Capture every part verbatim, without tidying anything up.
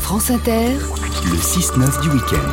France Inter, le six neuf du week-end.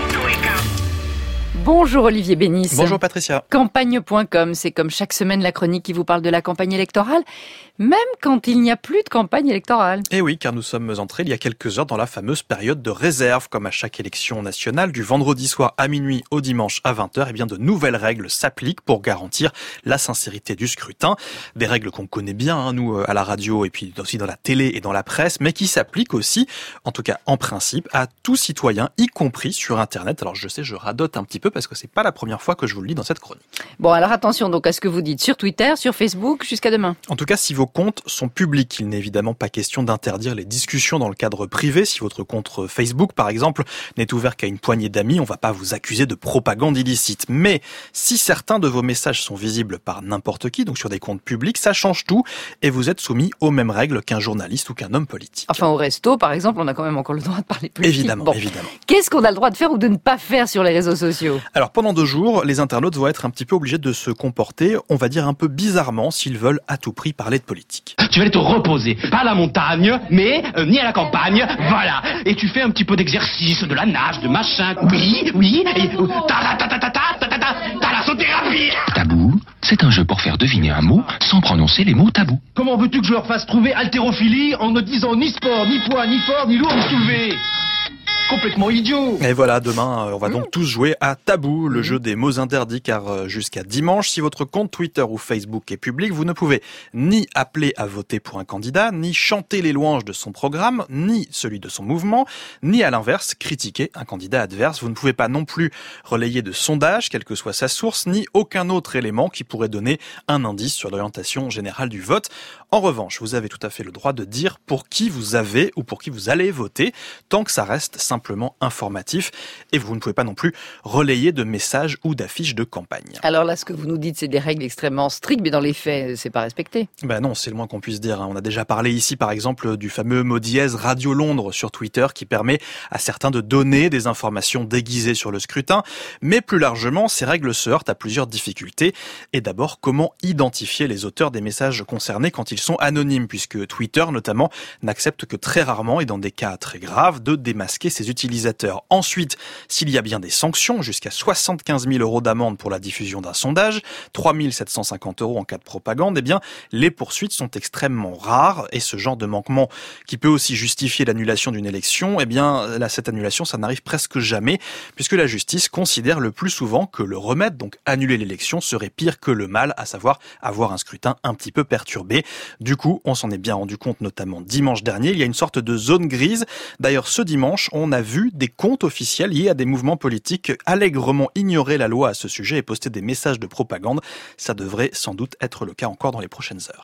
Bonjour Olivier Bénis. Bonjour Patricia. Campagne point com, c'est comme chaque semaine la chronique qui vous parle de la campagne électorale, même quand il n'y a plus de campagne électorale. Et oui, car nous sommes entrés il y a quelques heures dans la fameuse période de réserve, comme à chaque élection nationale, du vendredi soir à minuit au dimanche à vingt heures, et bien de nouvelles règles s'appliquent pour garantir la sincérité du scrutin. Des règles qu'on connaît bien, hein, nous, à la radio, et puis aussi dans la télé et dans la presse, mais qui s'appliquent aussi, en tout cas en principe, à tout citoyen, y compris sur Internet. Alors je sais, je radote un petit peu, parce que c'est pas la première fois que je vous le lis dans cette chronique. Bon, alors attention donc à ce que vous dites sur Twitter, sur Facebook, jusqu'à demain. En tout cas, si vos comptes sont publics, il n'est évidemment pas question d'interdire les discussions dans le cadre privé. Si votre compte Facebook, par exemple, n'est ouvert qu'à une poignée d'amis, on va pas vous accuser de propagande illicite. Mais si certains de vos messages sont visibles par n'importe qui, donc sur des comptes publics, ça change tout et vous êtes soumis aux mêmes règles qu'un journaliste ou qu'un homme politique. Enfin, au resto, par exemple, on a quand même encore le droit de parler politique. Évidemment, bon. évidemment. Qu'est-ce qu'on a le droit de faire ou de ne pas faire sur les réseaux sociaux ? Alors, pendant deux jours, les internautes vont être un petit peu obligés de se comporter, on va dire un peu bizarrement, s'ils veulent à tout prix parler de politique. Tu vas aller te reposer, pas à la montagne, mais euh, ni à la campagne, voilà. Et tu fais un petit peu d'exercice, de la nage, de machin. Oui, oui, et euh, ta ta ta ta ta ta ta ta thalassothérapie. Tabou, c'est un jeu pour faire deviner un mot sans prononcer les mots tabous. Comment veux-tu que je leur fasse trouver haltérophilie en ne disant ni sport, ni poids, ni fort, ni lourd, ni soulevé ? Complètement idiot. Et voilà, demain, on va donc tous jouer à Tabou, le jeu des mots interdits, car jusqu'à dimanche, si votre compte Twitter ou Facebook est public, vous ne pouvez ni appeler à voter pour un candidat, ni chanter les louanges de son programme, ni celui de son mouvement, ni à l'inverse, critiquer un candidat adverse. Vous ne pouvez pas non plus relayer de sondage, quelle que soit sa source, ni aucun autre élément qui pourrait donner un indice sur l'orientation générale du vote. En revanche, vous avez tout à fait le droit de dire pour qui vous avez ou pour qui vous allez voter, tant que ça reste simplement informatif, et vous ne pouvez pas non plus relayer de messages ou d'affiches de campagne. Alors là, ce que vous nous dites, c'est des règles extrêmement strictes, mais dans les faits, c'est pas respecté. Ben non, c'est le moins qu'on puisse dire. On a déjà parlé ici, par exemple, du fameux mot dièse Radio Londres sur Twitter, qui permet à certains de donner des informations déguisées sur le scrutin, mais plus largement, ces règles se heurtent à plusieurs difficultés. Et d'abord, comment identifier les auteurs des messages concernés quand ils sont anonymes, puisque Twitter, notamment, n'accepte que très rarement, et dans des cas très graves, de démasquer ses utilisateurs. Ensuite, s'il y a bien des sanctions, jusqu'à soixante-quinze mille euros d'amende pour la diffusion d'un sondage, trois mille sept cent cinquante euros en cas de propagande, eh bien, les poursuites sont extrêmement rares, et ce genre de manquement qui peut aussi justifier l'annulation d'une élection, eh bien, là, cette annulation, ça n'arrive presque jamais, puisque la justice considère le plus souvent que le remède, donc annuler l'élection, serait pire que le mal, à savoir avoir un scrutin un petit peu perturbé. Du coup, on s'en est bien rendu compte, notamment dimanche dernier, il y a une sorte de zone grise. D'ailleurs, ce dimanche, on a vu des comptes officiels liés à des mouvements politiques allègrement ignorer la loi à ce sujet et poster des messages de propagande. Ça devrait sans doute être le cas encore dans les prochaines heures.